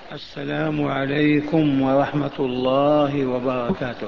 السلام عليكم ورحمة الله وبركاته.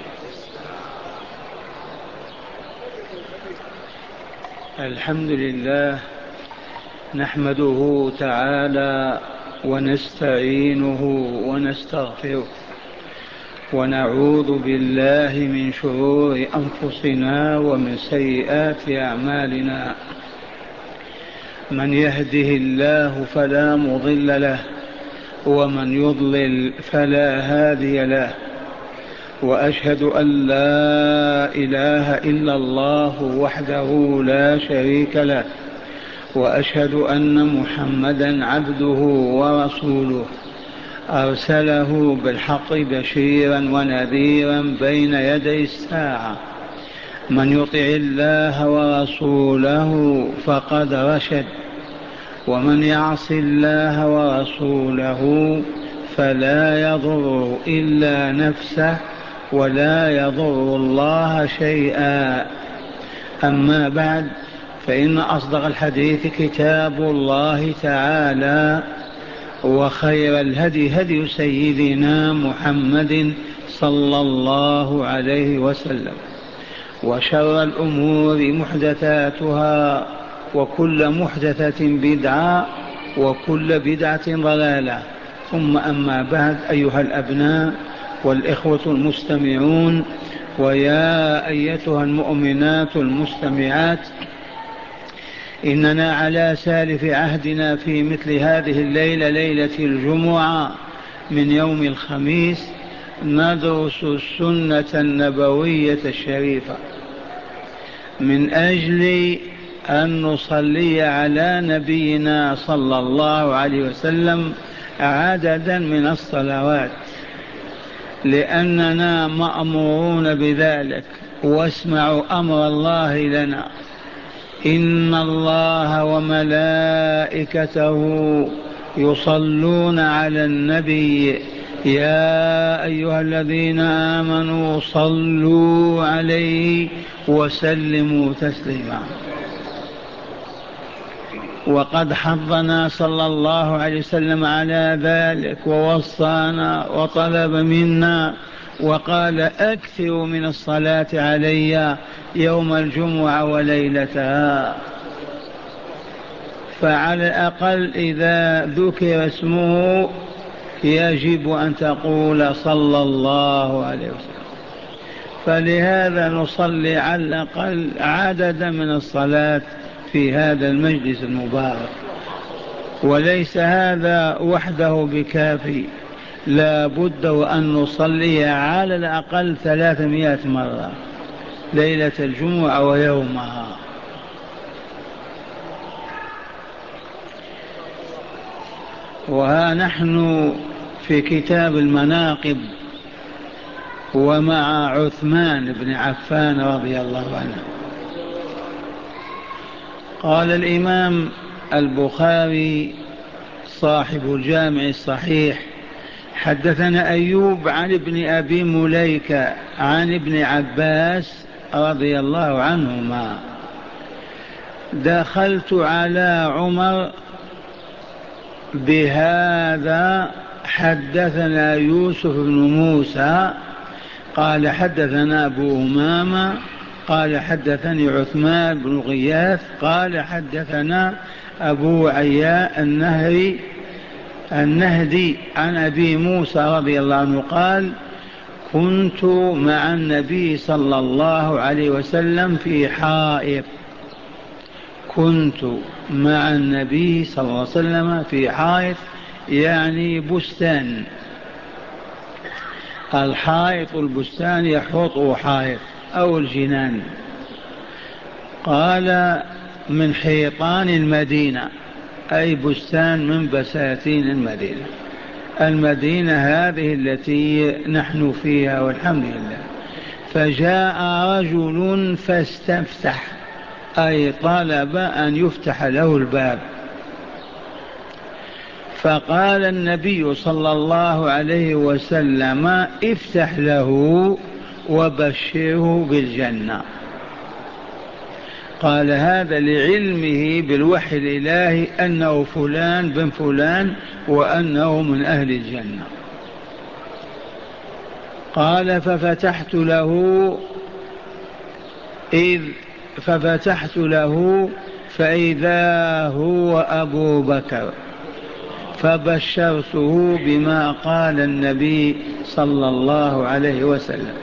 الحمد لله، نحمده تعالى ونستعينه ونستغفره، ونعوذ بالله من شرور أنفسنا ومن سيئات أعمالنا. من يهده الله فلا مضل له، ومن يضلل فلا هادي له، وأشهد أن لا إله إلا الله وحده لا شريك له، وأشهد أن محمدا عبده ورسوله، أرسله بالحق بشيرا ونذيرا بين يدي الساعة. من يطع الله ورسوله فقد رشد، ومن يعص الله ورسوله فلا يضر إلا نفسه ولا يضر الله شيئا. أما بعد، فإن أصدق الحديث كتاب الله تعالى، وخير الهدي هدي سيدنا محمد صلى الله عليه وسلم، وشر الأمور محدثاتها، وكل محدثة بدعة، وكل بدعة ضلالة. ثم أما بعد، أيها الأبناء والإخوة المستمعون، ويا أيتها المؤمنات المستمعات، إننا على سالف عهدنا في مثل هذه الليلة، ليلة الجمعة من يوم الخميس، ندرس السنة النبوية الشريفة من أجل أن نصلي على نبينا صلى الله عليه وسلم عددا من الصلوات، لأننا مأمورون بذلك. واسمعوا أمر الله لنا: إن الله وملائكته يصلون على النبي يا أيها الذين آمنوا صلوا عليه وسلموا تسليما. وقد حضنا صلى الله عليه وسلم على ذلك، ووصانا وطلب منا وقال: أكثروا من الصلاة علي يوم الجمعة وليلتها. فعلى الأقل إذا ذكر اسمه يجب أن تقول صلى الله عليه وسلم. فلهذا نصلي على الأقل عددا من الصلاة في هذا المجلس المبارك. وليس هذا وحده بكافي، لا بد وأن نصلي على الأقل 300 مرة ليلة الجمعة ويومها. وها نحن في كتاب المناقب، ومع عثمان بن عفان رضي الله عنه. قال الإمام البخاري صاحب الجامع الصحيح: حدثنا أيوب عن ابن أبي مليكة عن ابن عباس رضي الله عنهما: دخلت على عمر بهذا. حدثنا يوسف بن موسى قال حدثنا أبو أمامة قال حدثني عثمان بن غياث قال حدثنا أبو عياء النهدي عن أبي موسى رضي الله عنه قال: كنت مع النبي صلى الله عليه وسلم في حائط. كنت مع النبي صلى الله عليه وسلم في حائط، يعني بستان. الحائط البستان يحوطه حائط أو الجنان. قال: من حيطان المدينة، أي بستان من بساتين المدينة. المدينة هذه التي نحن فيها والحمد لله. فجاء رجل فاستفتح، أي طلب أن يفتح له الباب. فقال النبي صلى الله عليه وسلم: افتح له وبشره بالجنة. قال هذا لعلمه بالوحي الإلهي أنه فلان بن فلان وأنه من أهل الجنة. قال ففتحت له فإذا هو أبو بكر، فبشرته بما قال النبي صلى الله عليه وسلم،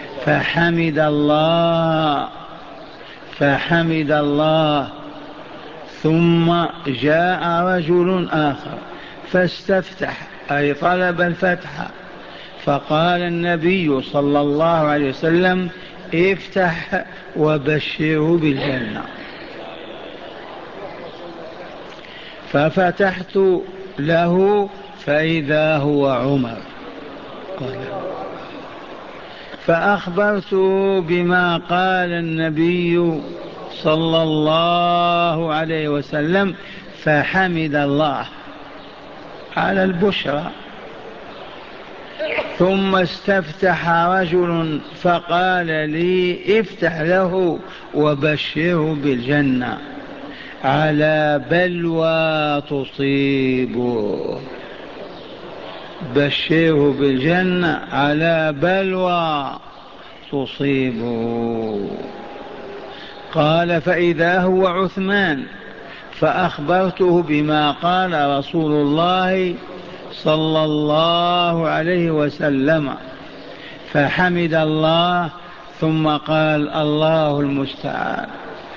فحمد الله. ثم جاء رجل آخر فاستفتح، أي طلب الفتح، فقال النبي صلى الله عليه وسلم افتح وبشره بالجنة. ففتحت له فإذا هو عمر، فأخبرته بما قال النبي صلى الله عليه وسلم، فحمد الله على البشرى. ثم استفتح رجل فقال لي افتح له وبشره بالجنة على بلوى تصيبه، بشره بالجنة على بلوى تصيبه. قال فإذا هو عثمان، فأخبرته بما قال رسول الله صلى الله عليه وسلم، فحمد الله ثم قال الله المستعان،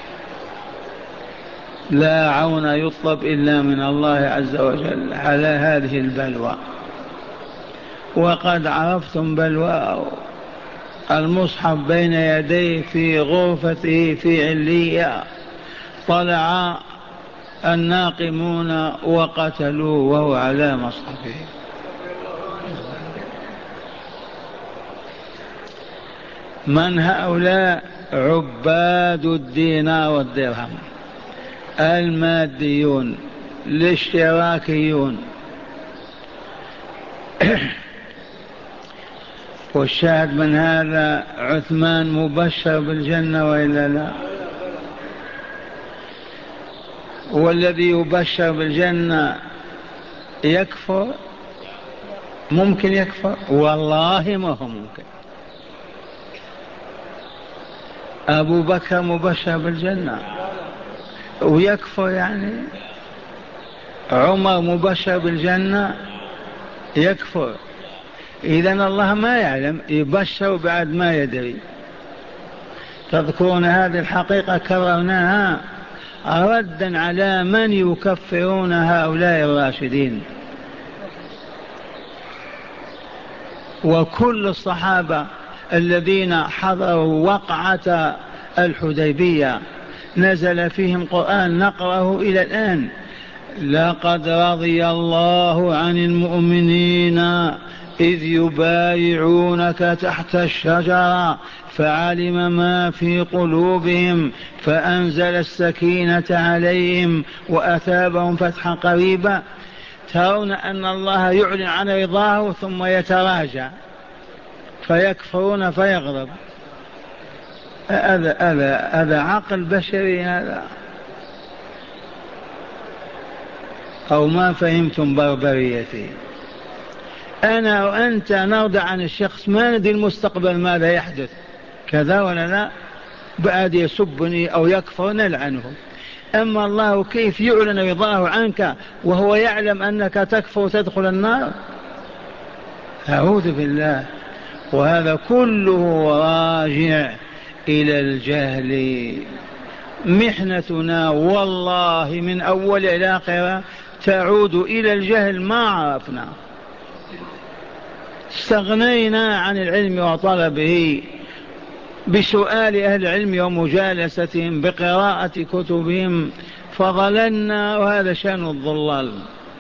لا عون يطلب إلا من الله عز وجل على هذه البلوى. وقد عرفتم بلواه، المصحف بين يديه في غرفته في علية، طلع الناقمون وقتلوه وهو على مصحفه. من هؤلاء؟ عباد الدينار والدرهم، الماديون الاشتراكيون. والشاهد من هذا عثمان مبشر بالجنة وإلا لا؟ والذي يبشر بالجنة يكفر؟ ممكن يكفر؟ والله ما هو ممكن. أبو بكر مبشر بالجنة ويكفر يعني؟ عمر مبشر بالجنة يكفر؟ إذن الله ما يعلم، يبشر بعد ما يدري. تذكرون هذه الحقيقة كررناها ردا على من يكفرون هؤلاء الراشدين. وكل الصحابة الذين حضروا وقعة الحديبية نزل فيهم قرآن نقرأه إلى الآن: لقد رضي الله عن المؤمنين إذ يبايعونك تحت الشجرة فعلم ما في قلوبهم فأنزل السكينة عليهم وأثابهم فتحا قريبا. ترون أن الله يعلن عن رضاه ثم يتراجع فيكفرون فيغضب. هذا عقل بشري هذا؟ أو ما فهمتم بربريتي؟ أنا وأنت نرضى عن الشخص، ما ندري المستقبل ماذا يحدث، كذا ولا لا؟ بعد يسبني أو يكفر نلعنه. أما الله كيف يعلن رضاه عنك وهو يعلم أنك تكفر وتدخل النار؟ أعوذ بالله. وهذا كله راجع إلى الجهل. محنتنا والله من أول إلى آخر تعود إلى الجهل، ما عرفنا، استغنينا عن العلم وطلبه بسؤال أهل العلم ومجالستهم بقراءة كتبهم فضللنا، وهذا شأن الضلال.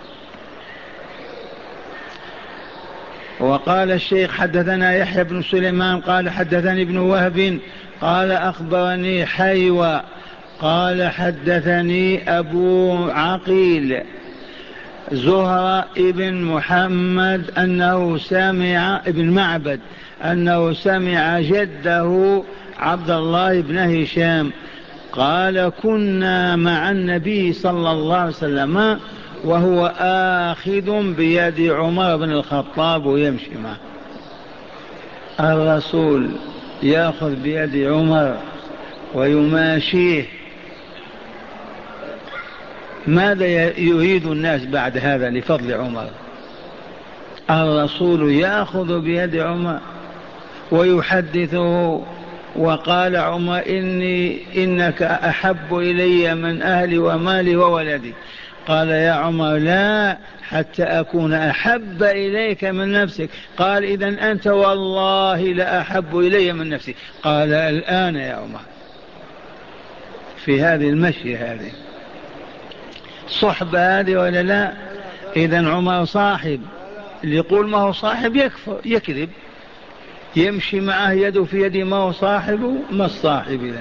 وقال الشيخ حدثنا يحيى بن سليمان قال حدثني ابن وهب قال أخبرني حيوى قال حدثني أبو عقيل زهرة ابن محمد أنه سمع ابن معبد أنه سمع جده عبد الله بن هشام قال كنا مع النبي صلى الله عليه وسلم وهو آخذ بيد عمر بن الخطاب ويمشي معه. الرسول يأخذ بيد عمر ويماشيه. ماذا يريد الناس بعد هذا لفضل عمر؟ الرسول يأخذ بيد عمر ويحدثه، وقال عمر إنك أحب إلي من أهلي ومالي وولدي. قال يا عمر لا، حتى أكون أحب إليك من نفسك. قال إذن أنت والله لا أحب إلي من نفسي. قال الآن يا عمر. في هذه المشي هذه صحبة هذه ولا لا؟ إذن عمر صاحب، اللي يقول ما هو صاحب يكفر يكذب. يمشي معه يده في يد ما هو صاحبه، ما الصاحب إذن؟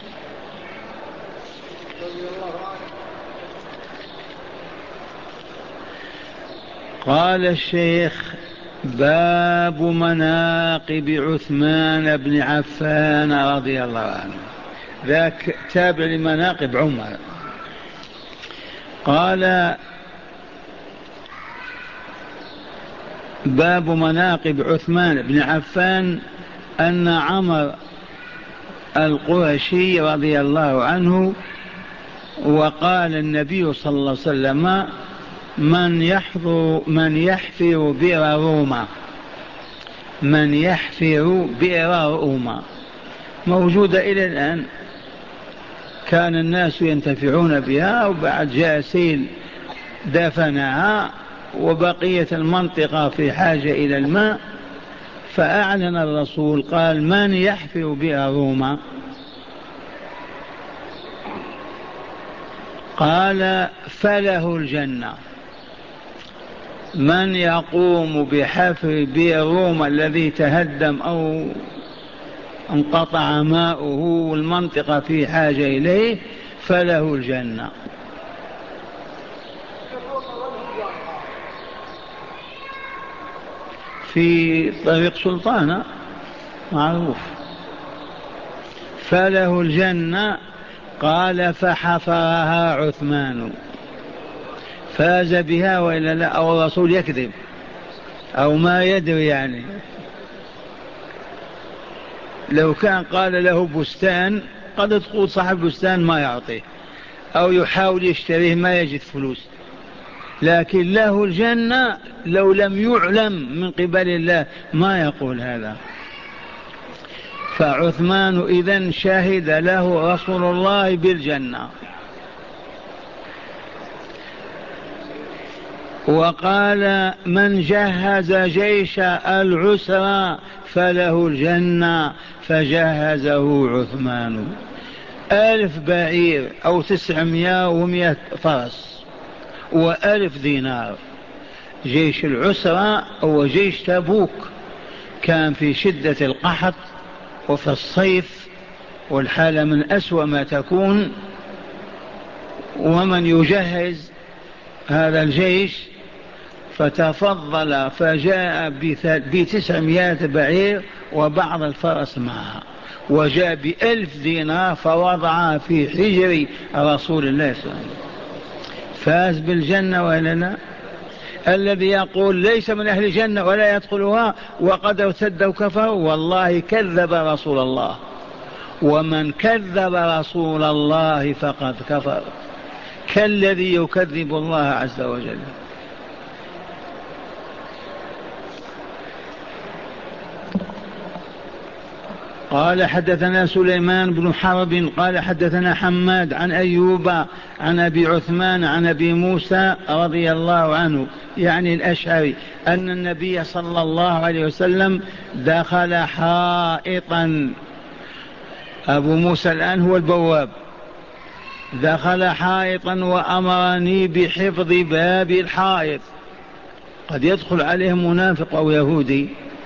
قال الشيخ باب مناقب عثمان بن عفان رضي الله عنه. ذاك تابع لمناقب عمر. قال باب مناقب عثمان بن عفان أن عمر القرشي رضي الله عنه وقال النبي صلى الله عليه وسلم من يحفر بئر روما، من يحفر بئر روما موجودة إلى الآن. كان الناس ينتفعون بها، وبعد جاء سيل دفنها وبقية المنطقة في حاجة إلى الماء، فأعلن الرسول قال من يحفر بئر روما؟ قال فله الجنة. من يقوم بحفر بئر روما الذي تهدم أو انقطع ماؤه والمنطقة في حاجة إليه فله الجنة. في طريق سلطانة معروف. فله الجنة. قال فحفرها عثمان فاز بها وإلا لا؟ أو الرسول يكذب أو ما يدري يعني. لو كان قال له بستان قد تقول صاحب بستان ما يعطيه أو يحاول يشتريه ما يجد فلوس، لكن له الجنة لو لم يعلم من قبل الله ما يقول هذا. فعثمان إذن شهد له رسول الله بالجنة. وقال من جهز جيش العسرى فله الجنة فجهزه عثمان. 1000 بعير أو 900 فرس و1000 دينار. جيش العسرى هو جيش تبوك، كان في شدة القحط وفي الصيف والحالة من أسوأ ما تكون. ومن يجهز هذا الجيش فتفضل فجاء ب900 بعير وبعض الفرس معها، وجاء ب1000 دينار فوضعها في حجر رسول الله صلى الله عليه وسلم. فاز بالجنة ولا لا؟ الذي يقول ليس من أهل الجنة ولا يدخلها وقد ارتد وكفر والله كذب رسول الله، ومن كذب رسول الله فقد كفر، كالذي يكذب الله عز وجل. قال حدثنا سليمان بن حرب قال حدثنا حماد عن أيوب عن أبي عثمان عن أبي موسى رضي الله عنه يعني الأشعري أن النبي صلى الله عليه وسلم دخل حائطا. أبو موسى الآن هو البواب. دخل حائطا وأمرني بحفظ باب الحائط، قد يدخل عليه منافق أو يهودي.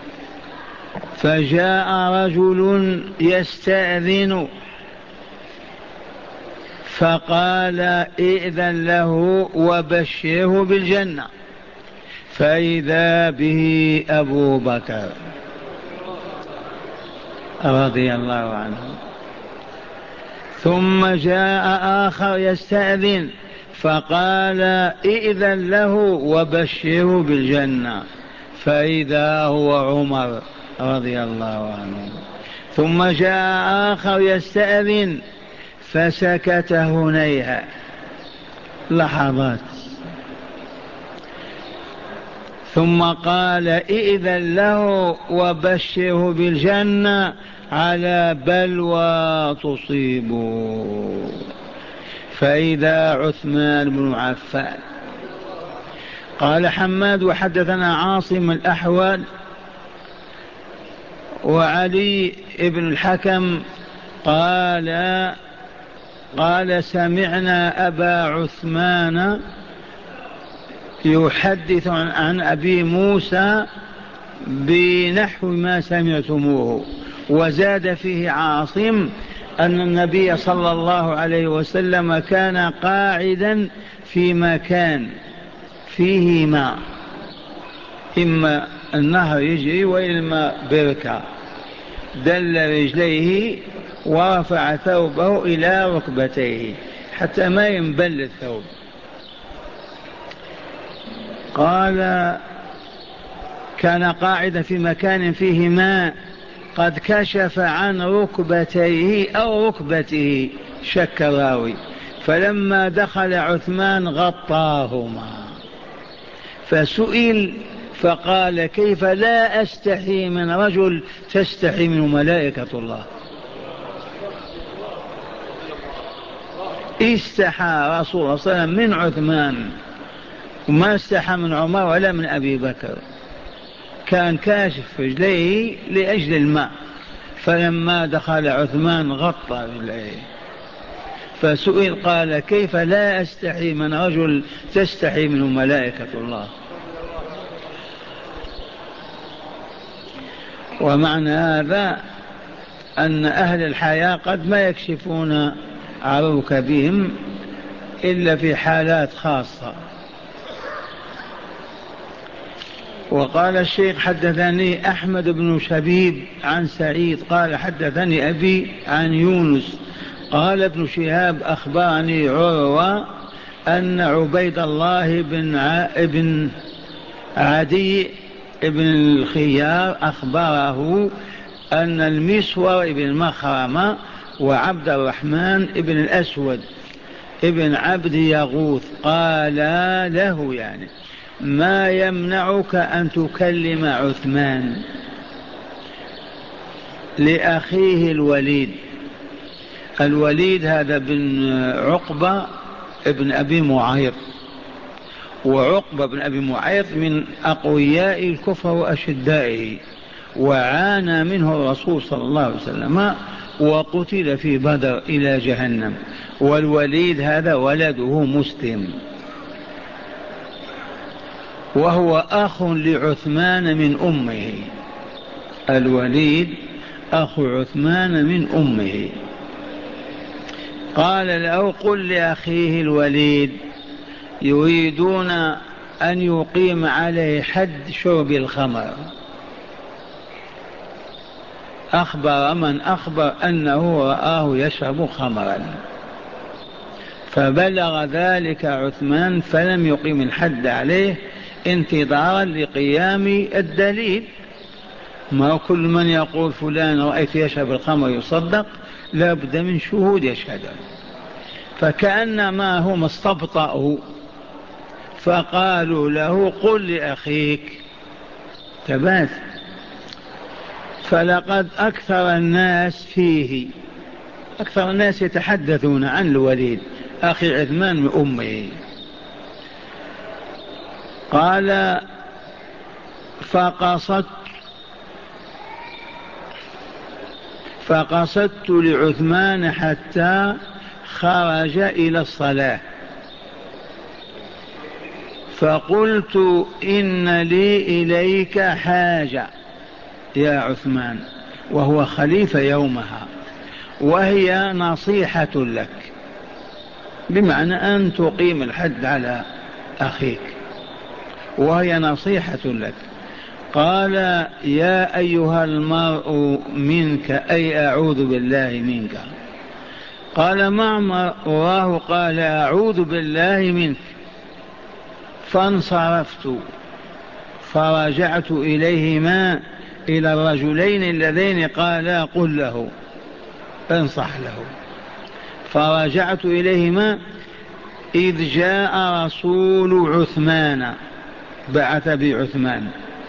فجاء رجل يستأذن فقال ائذن له وبشره بالجنة، فإذا به أبو بكر رضي الله عنه. ثم جاء آخر يستأذن فقال ائذن له وبشره بالجنة، فإذا هو عمر رضي الله عنه. ثم جاء آخر يستأذن فسكت هنيهة لحظات، ثم قال ائذن له وبشره بالجنة على بلوى تصيبه، فإذا عثمان بن عفان. قال حماد وحدثنا عاصم الأحول وعلي بن الحكم قال سمعنا أبا عثمان يحدث عن أبي موسى بنحو ما سمعتموه، وزاد فيه عاصم أن النبي صلى الله عليه وسلم كان قاعدا في مكان فيه ماء، إما النهر يجري وإما بركة، دل رجليه ورفع ثوبه إلى ركبتيه حتى ما ينبل الثوب. قال كان قاعدا في مكان فيه ماء قد كشف عن ركبتيه أو ركبته، شك الراوي، فلما دخل عثمان غطاهما، فسئل فقال كيف لا أستحي من رجل تستحي منه ملائكة الله. استحى رسول الله صلى الله عليه وسلم من عثمان وما استحى من عمر ولا من أبي بكر، كان كاشف رجليه لأجل الماء، فلما دخل عثمان غطى رجليه، فسئل قال كيف لا أستحي من رجل تستحي منه ملائكة الله. ومعنى هذا أن أهل الحياة قد ما يكشفون عن ركبهم إلا في حالات خاصة. وقال الشيخ حدثني أحمد بن شبيب عن سعيد قال حدثني أبي عن يونس قال ابن شهاب أخبرني عروة أن عبيد الله بن عدي بن الخيار أخبره أن المسور بن مخرمة وعبد الرحمن بن الأسود ابن عبد يغوث قال له يعني ما يمنعك أن تكلم عثمان لأخيه الوليد. الوليد هذا بن عقبة ابن أبي معيط، وعقبة بن أبي معيط من أقوياء الكفر وأشدائه، وعانى منه الرسول صلى الله عليه وسلم وقتل في بدر إلى جهنم. والوليد هذا ولده مسلم، وهو أخ لعثمان من أمه. الوليد أخو عثمان من أمه. قال له قل لأخيه الوليد يريدون أن يقيم عليه حد شرب الخمر. أخبر من أخبر أنه رآه يشرب خمرا، فبلغ ذلك عثمان فلم يقيم الحد عليه انتظارا لقيام الدليل. ما كل من يقول فلان رأيت يشرب الخمر يصدق، لا بد من شهود يشهد. فكأنما هم استبطأوا فقالوا له قل لأخيك تبات. فلقد أكثر الناس فيه، أكثر الناس يتحدثون عن الوليد أخي عثمان من أمه. قال فقصدت لعثمان حتى خرج إلى الصلاة، فقلت إن لي إليك حاجة يا عثمان، وهو خليفة يومها، وهي نصيحة لك، بمعنى أن تقيم الحد على أخيك، وهي نصيحة لك. قال يا أيها المرء منك، أي أعوذ بالله منك. قال معمر وراه قال أعوذ بالله منك. فانصرفت فرجعت إليهما، إلى الرجلين اللذين قالا قل له انصح له. فرجعت إليهما إذ جاء رسول عثمان، بعث بعثمان،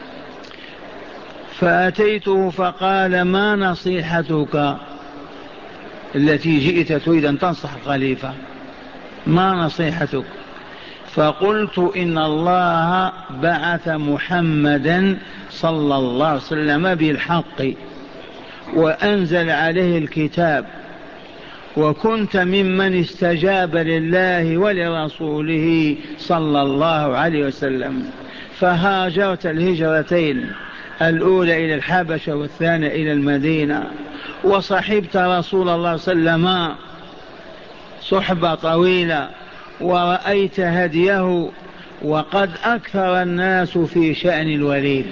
فأتيته فقال ما نصيحتك التي جئت تريد أن تنصح الخليفة؟ ما نصيحتك؟ فقلت إن الله بعث محمدا صلى الله عليه وسلم بالحق وأنزل عليه الكتاب، وكنت ممن استجاب لله ولرسوله صلى الله عليه وسلم، فهاجرت الهجرتين، الأولى إلى الحبشة والثانية إلى المدينة، وصحبت رسول الله صلى الله عليه وسلم صحبة طويلة، ورأيت هديه، وقد أكثر الناس في شأن الوليد.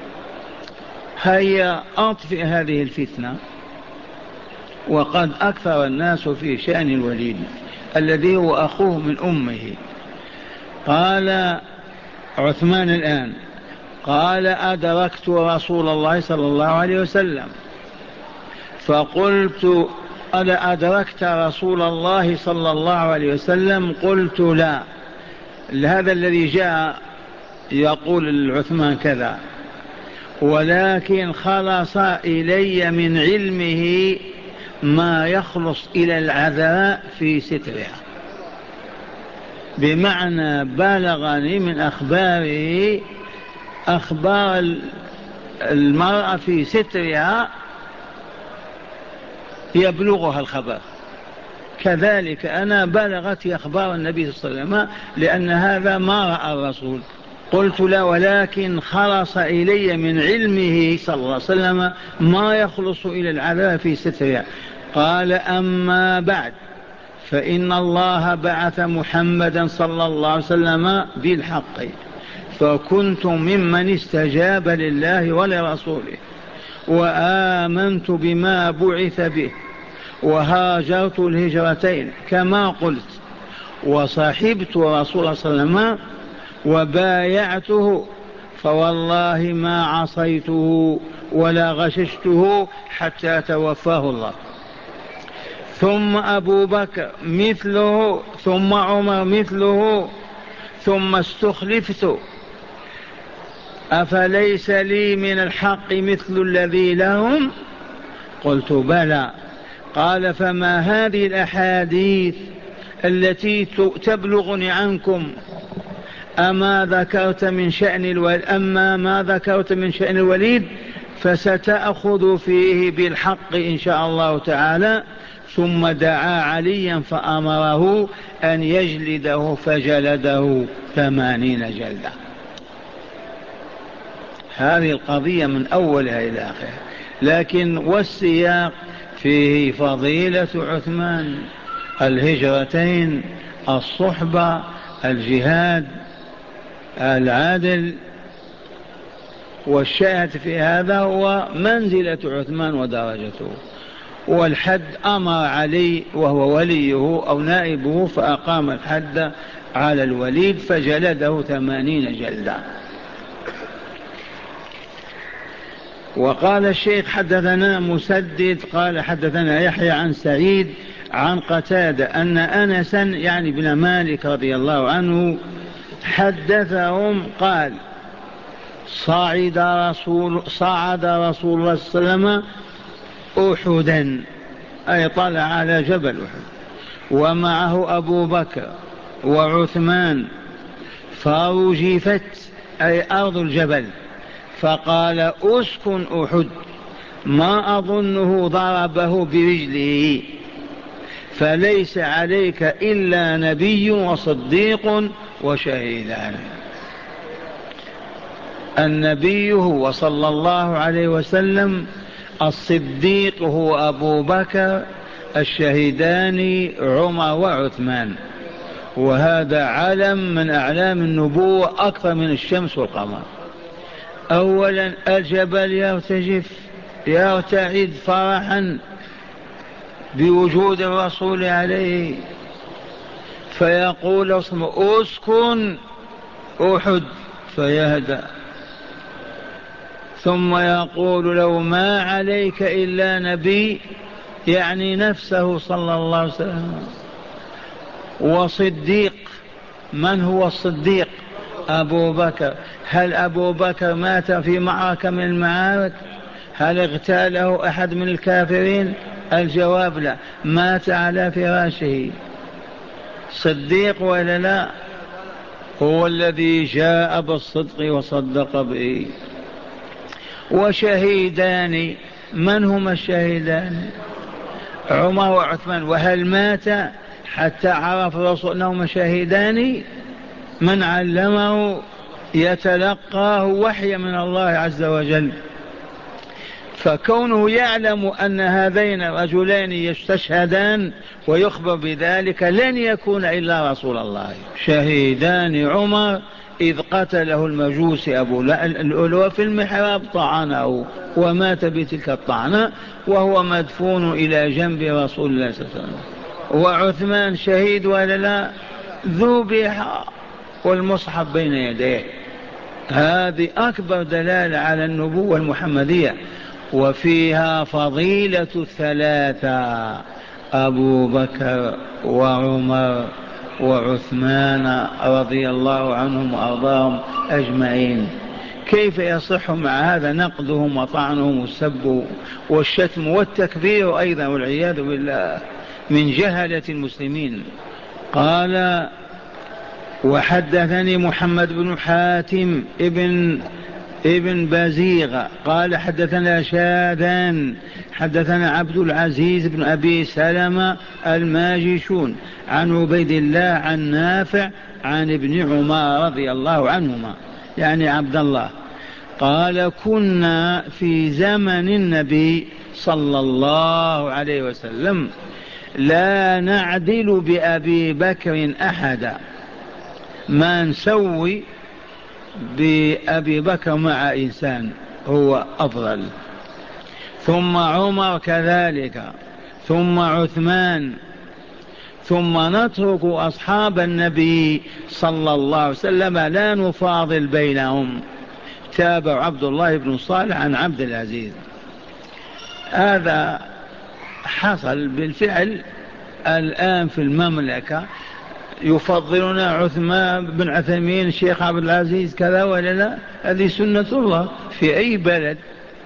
هيا أطفئ هذه الفتنة. وقد أكثر الناس في شأن الوليد الذي هو أخوه من أمه. قال عثمان الآن، قال أدركت رسول الله صلى الله عليه وسلم، فقلت ألا أدركت رسول الله صلى الله عليه وسلم؟ قلت لا. هذا الذي جاء يقول العثمان كذا، ولكن خلص إلي من علمه ما يخلص إلى العذراء في سترها، بمعنى بلغني من أخباره أخبار المرأة في سترها يبلغها الخبر، كذلك أنا بلغت أخبار النبي صلى الله عليه وسلم، لأن هذا ما رأى الرسول. قلت لا، ولكن خلص إلي من علمه صلى الله عليه وسلم ما يخلص إلى العذاب في سترها. قال أما بعد، فإن الله بعث محمدا صلى الله عليه وسلم بالحق، فكنت ممن استجاب لله ولرسوله، وآمنت بما بعث به، وهاجرت الهجرتين كما قلت، وصحبت رسول الله صلى الله عليه وسلم وبايعته، فوالله ما عصيته ولا غششته حتى توفاه الله. ثم أبو بكر مثله، ثم عمر مثله، ثم استخلفت، أفليس لي من الحق مثل الذي لهم؟ قلت بلى. قال فما هذه الأحاديث التي تبلغني عنكم؟ أما ما ذكرت من شأن الوليد فستأخذ فيه بالحق إن شاء الله تعالى. ثم دعا عليا فأمره أن يجلده، فجلده 80 جلدة. هذه القضية من أولها إلى آخرها، لكن والسياق فيه فضيلة عثمان، الهجرتين، الصحبة، الجهاد، العدل. والشاهد في هذا هو منزلة عثمان ودرجته. والحد أمر علي وهو وليه أو نائبه، فأقام الحد على الوليد فجلده 80 جلدة. وقال الشيخ حدثنا مسدد قال حدثنا يحيى عن سعيد عن قتادة أن أنسا يعني بن مالك رضي الله عنه حدثهم قال صعد رسول الله صلى الله عليه وسلم أحدا، أي طلع على جبل أحد، ومعه أبو بكر وعثمان، فرجفت أي أرض الجبل، فقال أسكن أحد، ما أظنه ضربه برجله، فليس عليك إلا نبي وصديق وشهيدان. النبي هو صلى الله عليه وسلم، الصديق هو أبو بكر، الشهيدان عمر وعثمان. وهذا علم من أعلام النبوة أكثر من الشمس والقمر. أولا الجبل يرتجف يرتعد فرحا بوجود الرسول عليه، فيقول اسكن أحد فيهدأ، ثم يقول لو ما عليك إلا نبي، يعني نفسه صلى الله عليه وسلم. وصديق، من هو الصديق؟ أبو بكر. هل أبو بكر مات في معركة من المعارك؟ هل اغتاله أحد من الكافرين؟ الجواب لا، مات على فراشه. صديق ولا لا؟ هو الذي جاء بالصدق وصدق به. وشهيدان، من هما الشهيدان؟ عمر وعثمان. وهل مات حتى عرف الرسول أنهما شهيدان؟ من علمه يتلقاه وحي من الله عز وجل، فكونه يعلم أن هذين الرجلين يستشهدان ويخبر بذلك لن يكون إلا رسول الله. شهيدان عمر إذ قتله المجوس أبو الألوى في المحراب، طعنه ومات بتلك الطعنة وهو مدفون إلى جنب رسول الله صلى الله عليه وسلم. وعثمان شهيد ولا لا؟ ذبح والمصحف بين يديه. هذه أكبر دلالة على النبوة المحمدية. وفيها فضيلة الثلاثة، أبو بكر وعمر وعثمان رضي الله عنهم وأرضاهم أجمعين. كيف يصح مع هذا نقدهم وطعنهم والسب والشتم والتكبير أيضا والعياذ بالله من جهلة المسلمين؟ قال وحدثني محمد بن حاتم ابن بزيغ قال حدثنا شاذان حدثنا عبد العزيز بن أبي سلمة الماجشون عن عبيد الله عن نافع عن ابن عمر رضي الله عنهما، يعني عبد الله، قال كنا في زمن النبي صلى الله عليه وسلم لا نعدل بأبي بكر أحدا، ما نسوي بأبي بكر مع إنسان، هو أفضل، ثم عمر كذلك، ثم عثمان، ثم نترك أصحاب النبي صلى الله عليه وسلم لا نفاضل بينهم. تابع عبد الله بن صالح عن عبد العزيز. هذا حصل بالفعل الآن في المملكة، يفضلنا عثمان بن عثيمين الشيخ عبد العزيز كذا ولا لا؟ هذه سنة الله في أي بلد،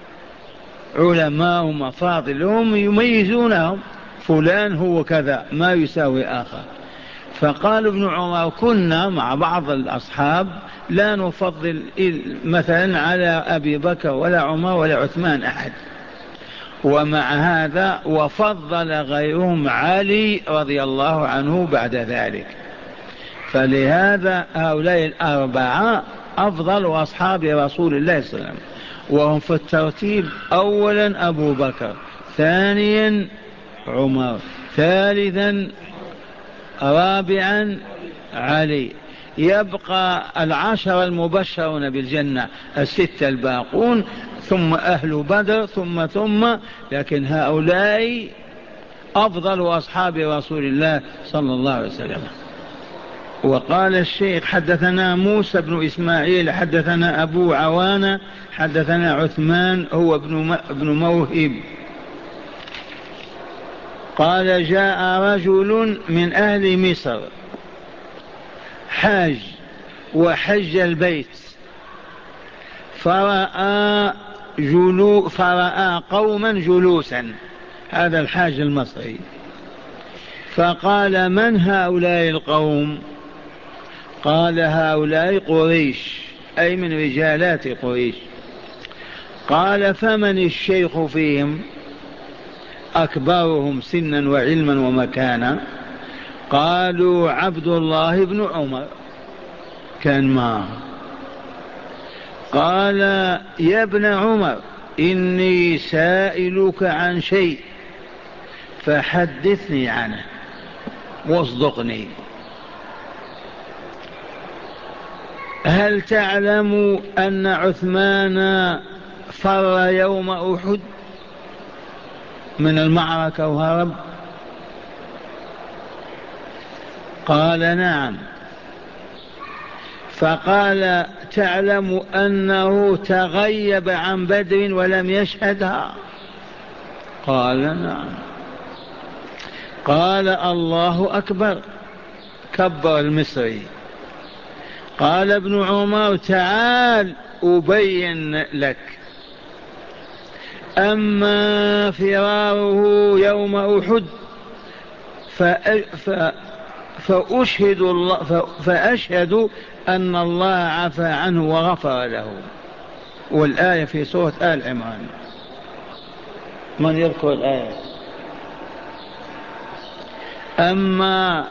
علماء ومفاضلهم يميزونهم، فلان هو كذا ما يساوي آخر. فقال ابن عمر كنا مع بعض الأصحاب لا نفضل مثلا على أبي بكر ولا عمر ولا عثمان أحد، ومع هذا وفضل غيرهم علي رضي الله عنه بعد ذلك. فلهذا هؤلاء الأربعة أفضل أصحاب رسول الله صلى الله عليه وسلم، وهم في الترتيب أولا أبو بكر، ثانيا عمر، ثالثا رابعا علي، يبقى العشر المبشرون بالجنة الستة الباقون، ثم أهل بدر، ثم لكن هؤلاء أفضل أصحاب رسول الله صلى الله عليه وسلم. وقال الشيخ حدثنا موسى بن إسماعيل حدثنا أبو عوانة حدثنا عثمان هو ابن موهب قال جاء رجل من أهل مصر حاج وحج البيت، فرأى قوما جلوسا، هذا الحاج المصري، فقال من هؤلاء القوم؟ قال هؤلاء قريش، أي من رجالات قريش. قال فمن الشيخ فيهم؟ أكبرهم سنا وعلما ومكانا. قالوا عبد الله بن عمر كان معه. قال يا ابن عمر إني سائلك عن شيء فحدثني عنه واصدقني. هل تعلم أن عثمان فر يوم أحد من المعركة وهرب؟ قال نعم. فقال تعلم أنه تغيب عن بدر ولم يشهدها؟ قال نعم. قال الله أكبر، كبر المصري. قال ابن عمر تعال أبين لك. أما فراره يوم أحد فأشهد أن الله عفى عنه وغفر له. والآية في سورة آل عمران. من يذكر الآية؟ أما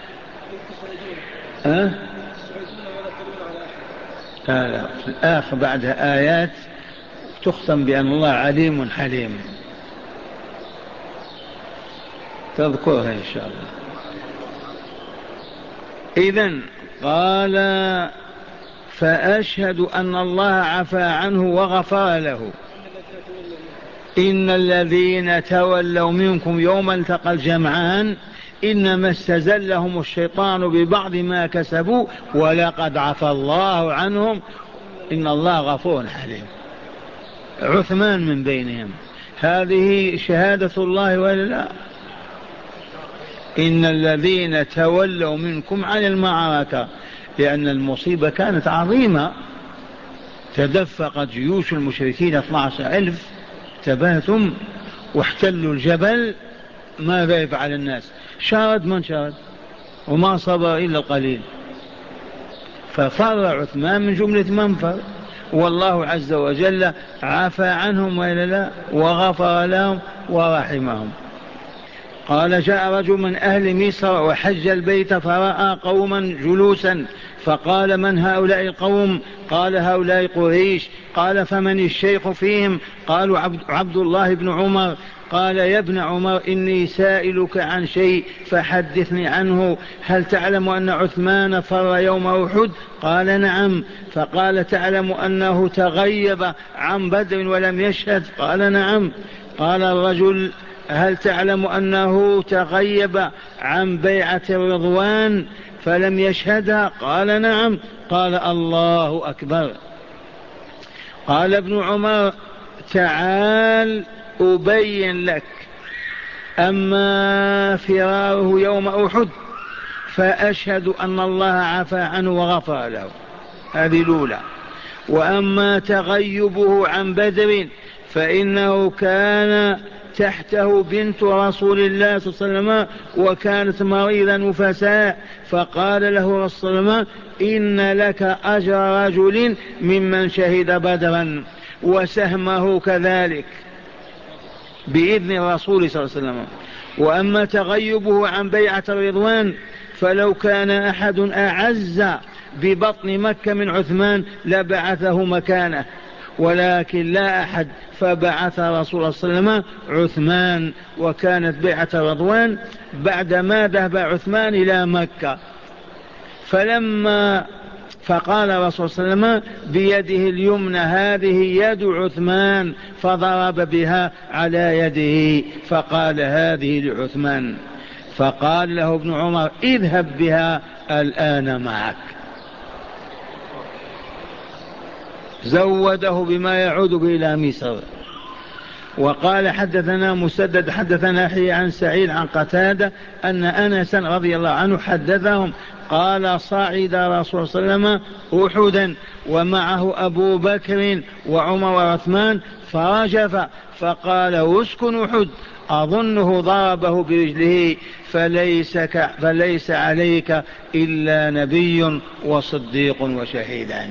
لا، في الآخر بعدها آيات تختم بأن الله عليم حليم، تذكرها إن شاء الله. إذن قال فأشهد أن الله عفى عنه وغفر له. إن الذين تولوا منكم يوم التقى الجمعان إنما استزلهم الشيطان ببعض ما كسبوا ولقد عفى الله عنهم إن الله غفور حليم. عثمان من بينهم. هذه شهادة الله ولا لا؟ إن الذين تولوا منكم عن المعركة، لأن المصيبة كانت عظيمة. تدفقت جيوش المشركين 12,000 تباثم واحتلوا الجبل. ماذا يفعل الناس؟ شارد من شارد وما صبر إلا القليل. ففر عثمان من جملة من فر، والله عز وجل عفى عنهم وإلا لا، وغفر لهم ورحمهم. قال جاء رجل من أهل مصر وحج البيت فرأى قوما جلوسا فقال من هؤلاء القوم؟ قال هؤلاء قريش. قال فمن الشيخ فيهم؟ قالوا عبد الله بن عمر. قال يا ابن عمر إني سائلك عن شيء فحدثني عنه. هل تعلم أن عثمان فر يوم أحد؟ قال نعم. فقال تعلم أنه تغيب عن بدر ولم يشهد؟ قال نعم. قال الرجل هل تعلم أنه تغيب عن بيعة الرضوان فلم يشهدها؟ قال نعم. قال الله أكبر. قال ابن عمر تعال أبين لك. أما فراره يوم أحد فأشهد أن الله عفى عنه وغفر له، هذه الأولى. وأما تغيبه عن بدر فإنه كان تحته بنت رسول الله صلى الله عليه وسلم وكانت مريضا نفساء، فقال له رسول الله إن لك أجر رجل ممن شهد بدرا وسهمه كذلك بإذن الرسول صلى الله عليه وسلم. وأما تغيبه عن بيعة الرضوان فلو كان أحد أعز ببطن مكة من عثمان لبعثه مكانه، ولكن لا أحد، فبعث رسول الله صلى الله عليه وسلم عثمان. وكانت بيعة الرضوان بعدما ذهب عثمان إلى مكة. فقال الرسول صلى الله عليه وسلم بيده اليمنى هذه يد عثمان، فضرب بها على يده فقال هذه لعثمان. فقال له ابن عمر اذهب بها الآن معك. زوده بما يعود به إلى مصر. وقال حدثنا مسدد حدثنا يحيى عن سعيد عن قتادة أن أنسا رضي الله عنه حدثهم قال صعد رسول صلى الله عليه وسلم أحدا ومعه أبو بكر وعمر وعثمان فرجف فقال اسكن أحد أظنه ضربه برجله فليس عليك إلا نبي وصديق وشهيدان.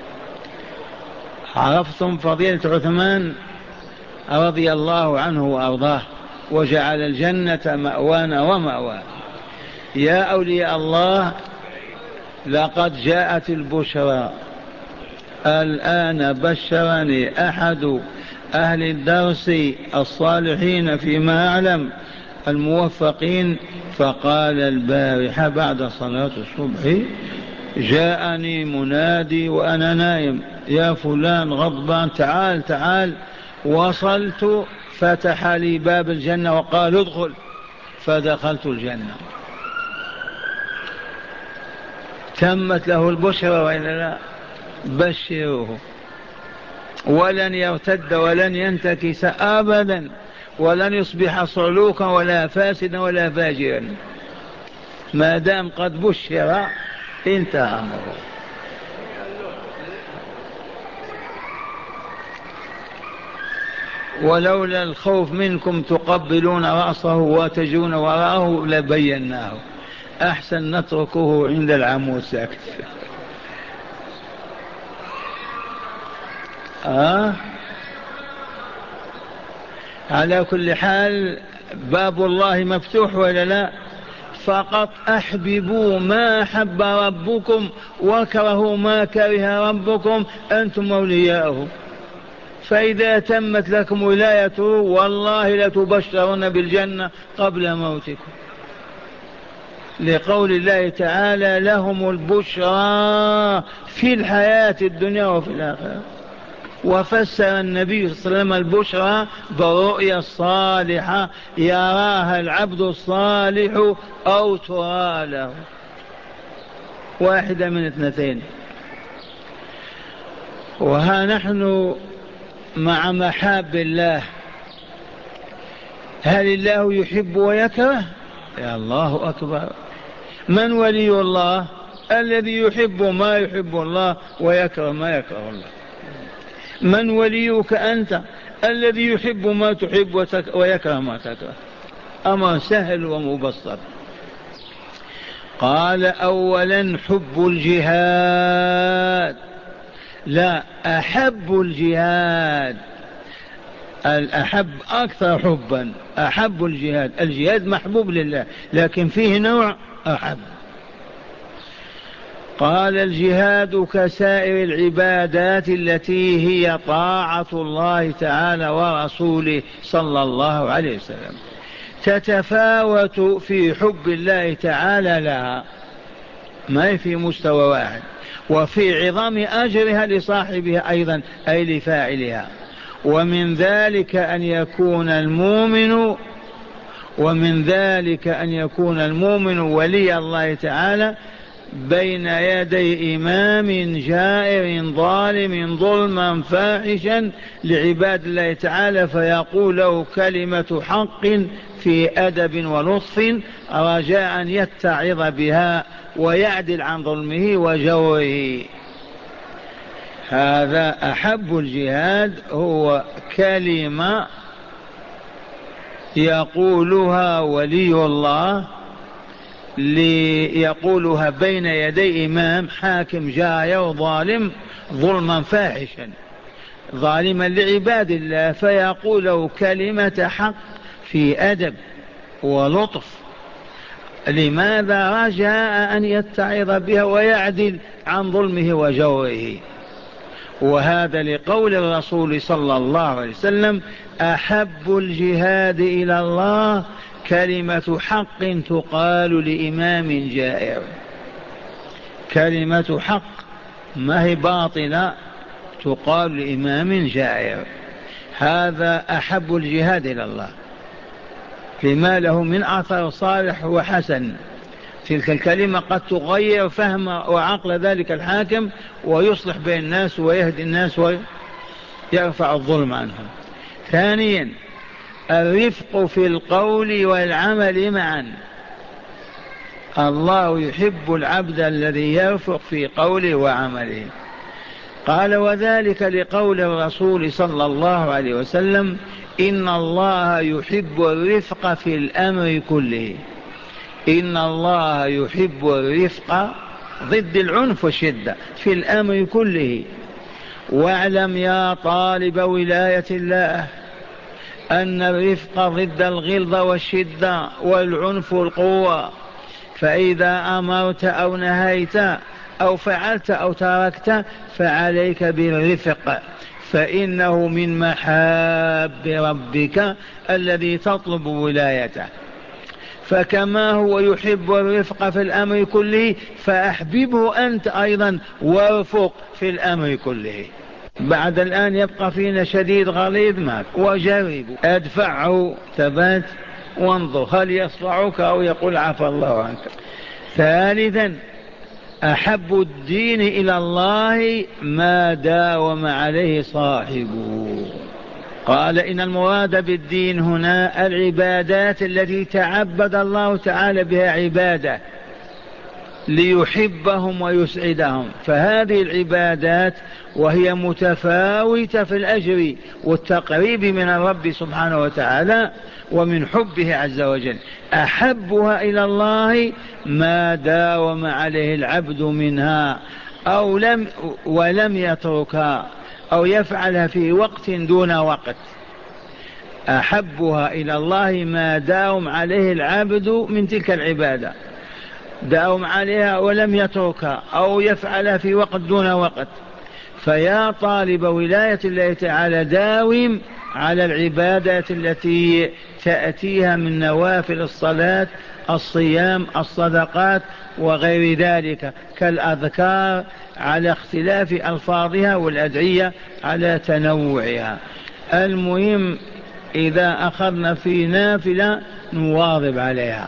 عرفتم فضيلة عثمان رضي الله عنه وأرضاه وجعل الجنة مأوانا ومأواه. يا أولياء الله لقد جاءت البشرى. الآن بشرني أحد أهل الدرس الصالحين فيما أعلم الموفقين فقال البارحة بعد صلاة الصبح جاءني منادي وأنا نائم يا فلان غضبان تعال تعال. وصلت فتح لي باب الجنة وقال ادخل، فدخلت الجنة. تمت له البشرى وإلا لا؟ بشروه ولن يرتد ولن ينتكس أبدا، ولن يصبح صعلوكا ولا فاسدا ولا فاجرا، ما دام قد بشر انتهى. ولولا الخوف منكم تقبلون رأسه وتجون وراءه لبيناه، أحسن نتركه عند العمود ساكت. على كل حال باب الله مفتوح ولا لا؟ فقط أحببوا ما أحب ربكم وكرهوا ما كره ربكم، أنتم أولياؤه. فإذا تمت لكم ولايته والله لتبشرون بالجنة قبل موتكم، لقول الله تعالى لهم البشرى في الحياة الدنيا وفي الآخرة. وفسر النبي صلى الله عليه وسلم البشرى بالرؤيا الصالحة يراها العبد الصالح أو ترى له، واحدة من اثنتين. وها نحن مع محاب الله، هل الله يحب ويكره؟ يا الله أكبر. من ولي الله؟ الذي يحب ما يحب الله ويكره ما يكره الله. من وليك أنت؟ الذي يحب ما تحب ويكره ما تكره. أمر سهل ومبسط. قال أولا حب الجهاد، لا أحب الجهاد، الأحب أكثر حبا، أحب الجهاد. الجهاد محبوب لله لكن فيه نوع أحب. قال الجهاد كسائر العبادات التي هي طاعة الله تعالى ورسوله صلى الله عليه وسلم، تتفاوت في حب الله تعالى لها، ما في مستوى واحد، وفي عظم أجرها لصاحبها أيضا أي لفاعلها. ومن ذلك أن يكون المؤمن ولي الله تعالى بين يدي إمام جائر ظالم ظلما فاحشا لعباد الله تعالى، فيقول له كلمة حق في أدب ولطف رجاء أن يتعظ بها ويعدل عن ظلمه وجوره. هذا أحب الجهاد، هو كلمة يقولها ولي الله ليقولها بين يدي إمام حاكم جائر ظالم ظلما فاحشا ظالما لعباد الله، فيقول كلمة حق في أدب ولطف. لماذا؟ رجاء أن يتعظ بها ويعدل عن ظلمه وجوره. وهذا لقول الرسول صلى الله عليه وسلم أحب الجهاد إلى الله كلمة حق تقال لإمام جائر. كلمة حق ما هي باطلة، تقال لإمام جائر. هذا أحب الجهاد إلى الله لما له من أثر صالح وحسن. تلك الكلمة قد تغير فهم وعقل ذلك الحاكم ويصلح بين الناس ويهدي الناس ويرفع الظلم عنهم. ثانيا الرفق في القول والعمل معا. الله يحب العبد الذي يرفق في قوله وعمله. قال وذلك لقول الرسول صلى الله عليه وسلم إن الله يحب الرفق في الأمر كله. إن الله يحب الرفق ضد العنف والشدة في الأمر كله. واعلم يا طالب ولاية الله أن الرفق ضد الغلظة والشدة والعنف والقوة. فإذا أمرت أو نهيت أو فعلت أو تركت فعليك بالرفق، فإنه من محاب ربك الذي تطلب ولايته. فكما هو يحب الرفق في الأمر كله فأحببه أنت أيضا وارفق في الأمر كله. بعد الآن يبقى فينا شديد غليظ معك، وجربوا ادفعه ثبات وانظر هل يصفعك أو يقول عفى الله عنك. ثالثا أحب الدين إلى الله ما داوم عليه صاحبه. قال إن المراد بالدين هنا العبادات التي تعبد الله تعالى بها عبادة ليحبهم ويسعدهم، فهذه العبادات وهي متفاوتة في الأجر والتقريب من الرب سبحانه وتعالى ومن حبه عز وجل، أحبها إلى الله ما داوم عليه العبد منها ولم يتركها أو يفعلها في وقت دون وقت. أحبها إلى الله ما داوم عليه العبد من تلك العبادة، داوم عليها ولم يتركها أو يفعلها في وقت دون وقت. فيا طالب ولاية الله تعالى داوم على العبادات التي تأتيها من نوافل الصلاة، الصيام، الصدقات وغير ذلك كالأذكار على اختلاف ألفاظها والأدعية على تنوعها. المهم إذا أخذنا في نافلة نواظب عليها،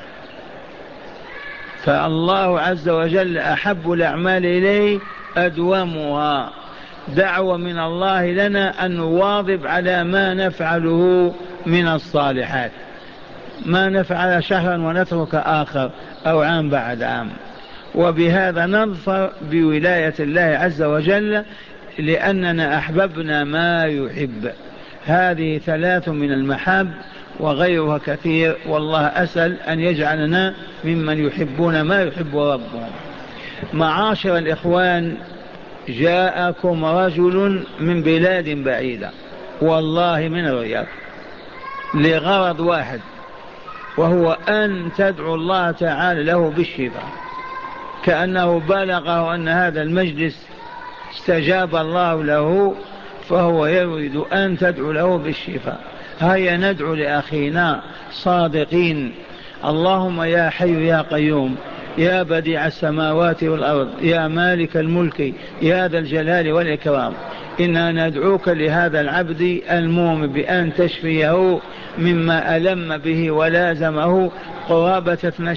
فالله عز وجل أحب الأعمال إليه أدومها. دعوة من الله لنا أن نواظب على ما نفعله من الصالحات، ما نفعل شهرا ونترك آخر أو عام بعد عام. وبهذا نظفر بولاية الله عز وجل لأننا أحببنا ما يحب. هذه ثلاث من المحاب وغيرها كثير، والله أسأل أن يجعلنا ممن يحبون ما يحب ربهم. معاشر الإخوان، جاءكم رجل من بلاد بعيدة والله من الرياض لغرض واحد، وهو أن تدعو الله تعالى له بالشفاء، كأنه بلغه أن هذا المجلس استجاب الله له، فهو يريد أن تدعو له بالشفاء. هيا ندعو لأخينا صادقين. اللهم يا حي يا قيوم يا بديع السماوات والأرض يا مالك الملك يا ذا الجلال والإكرام، إنا ندعوك لهذا العبد المؤمن بأن تشفيه مما ألم به ولازمه قرابة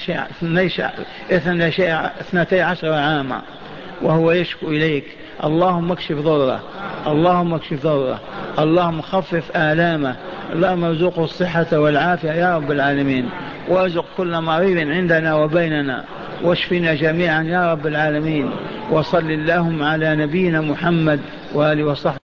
12 عاما وهو يشكو إليك. اللهم اكشف ضره، اللهم اكشف ضره، اللهم خفف آلامه، اللهم ارزقه الصحة والعافية يا رب العالمين، وارزق كل مريض عندنا وبيننا، واشفنا جميعا يا رب العالمين. وصل اللهم على نبينا محمد وآله وصحبه.